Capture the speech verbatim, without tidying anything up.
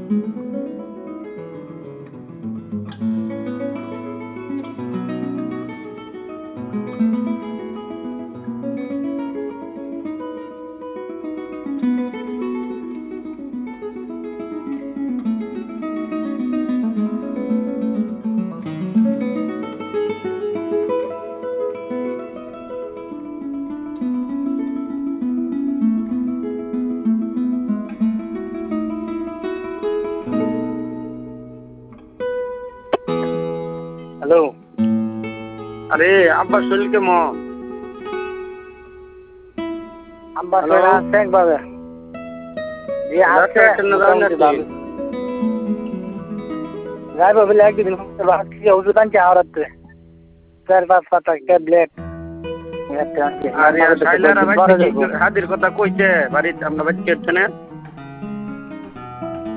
Hello, আরে আব্বার শরীর কেমন? আব্বার শরীর আছে একভাবে। জি আছে, যাইব বলে একদিন ভাবছি ওষুধ আনছি আওরাতে চার পাঁচ পাতা ট্যাবলেট। হাদির কথা কইছে বাড়িতে আমরা বাচ্চা